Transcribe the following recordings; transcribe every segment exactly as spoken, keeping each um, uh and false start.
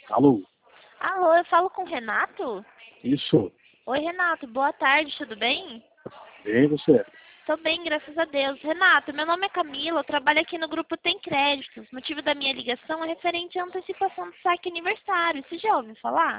Alô? Alô, eu falo com o Renato? Isso. Oi, Renato, boa tarde, tudo bem? Bem, você? Tô bem, graças a Deus. Renato, meu nome é Camila, eu trabalho aqui no grupo Tem Créditos. O motivo da minha ligação é referente à antecipação do saque aniversário. Você já ouviu falar?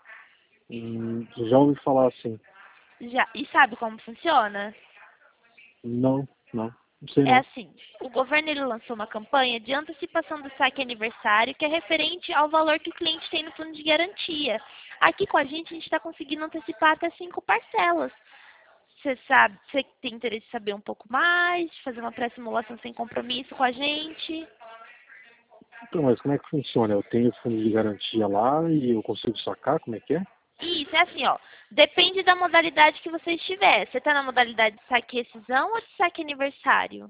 Hum, já ouvi falar assim. Já. E sabe como funciona? Não, não. Não sei É não. assim, o governo ele lançou uma campanha de antecipação do saque aniversário que é referente ao valor que o cliente tem no fundo de garantia. Aqui com a gente, a gente está conseguindo antecipar até cinco parcelas. Você sabe, você tem interesse em saber um pouco mais, fazer uma pré-simulação sem compromisso com a gente? Então, mas como é que funciona? Eu tenho fundo de garantia lá e eu consigo sacar? Como é que é? Isso, é assim, ó. Depende da modalidade que você estiver. Você está na modalidade de saque rescisão ou de saque aniversário?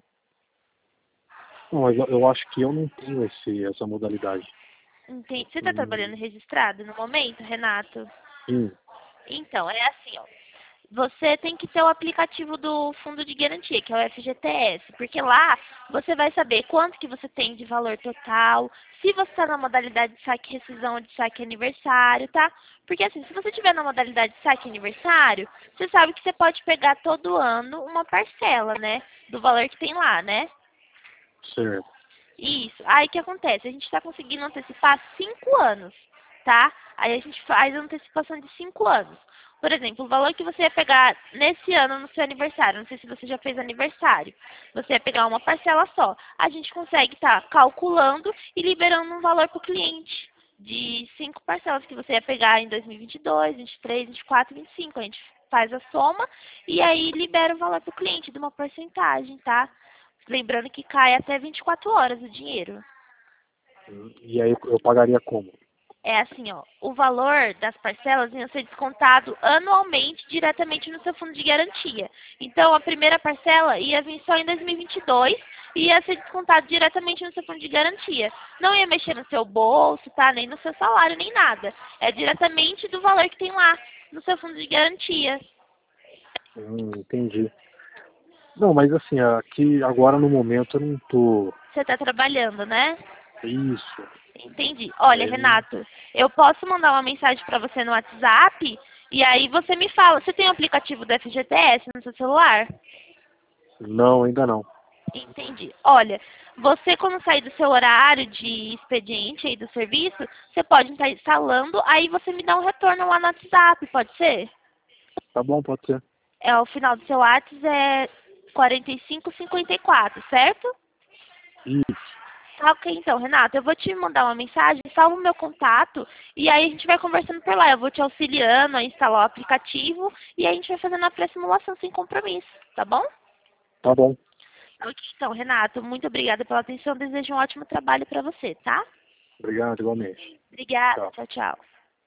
Não, mas eu, eu acho que eu não tenho esse, essa modalidade. Entendi. Você está trabalhando Hum, registrado no momento, Renato? sim. Então, é assim, ó. Você tem que ter o aplicativo do fundo de garantia, que é o F G T S, porque lá você vai saber quanto que você tem de valor total, se você está na modalidade de saque rescisão ou de saque aniversário, tá? Porque assim, se você estiver na modalidade de saque aniversário, você sabe que você pode pegar todo ano uma parcela, né? Do valor que tem lá, né? Certo. Isso. Aí o que acontece? A gente está conseguindo antecipar cinco anos, tá? Aí a gente faz a antecipação de cinco anos. Por exemplo, o valor que você ia pegar nesse ano no seu aniversário, não sei se você já fez aniversário, você ia pegar uma parcela só. A gente consegue estar calculando e liberando um valor para o cliente de cinco parcelas que você ia pegar em dois mil e vinte e dois, vinte e três, vinte e quatro, vinte e cinco. A gente faz a soma e aí libera o valor para o cliente de uma porcentagem, tá? Lembrando que cai até vinte e quatro horas o dinheiro. Hum, E aí eu pagaria como? É assim, ó, o valor das parcelas ia ser descontado anualmente diretamente no seu fundo de garantia. Então, a primeira parcela ia vir só em dois mil e vinte e dois e ia ser descontado diretamente no seu fundo de garantia. Não ia mexer no seu bolso, tá? Nem no seu salário, nem nada. É diretamente do valor que tem lá no seu fundo de garantia. Hum, entendi. Não, mas assim, aqui agora no momento eu não tô. Você está trabalhando, né? Isso. Entendi. Olha, Aí, Renato, eu posso mandar uma mensagem para você no WhatsApp e aí você me fala. Você tem o aplicativo do F G T S no seu celular? não, ainda não. Entendi. Olha, você quando sair do seu horário de expediente aí do serviço, você pode estar instalando, aí você me dá um retorno lá no WhatsApp, pode ser? Tá bom, pode ser. É, o final do seu WhatsApp é quarenta e cinco cinquenta e quatro, certo? Isso. Tá, ok, então, Renato, eu vou te mandar uma mensagem, salva o meu contato e aí a gente vai conversando por lá. Eu vou te auxiliando a instalar o aplicativo e aí a gente vai fazendo a pré-simulação sem compromisso, tá bom? Tá bom. Ok, então, Renato, muito obrigada pela atenção. Desejo um ótimo trabalho para você, tá? Obrigado, igualmente. Obrigada, Tchau. tchau, tchau.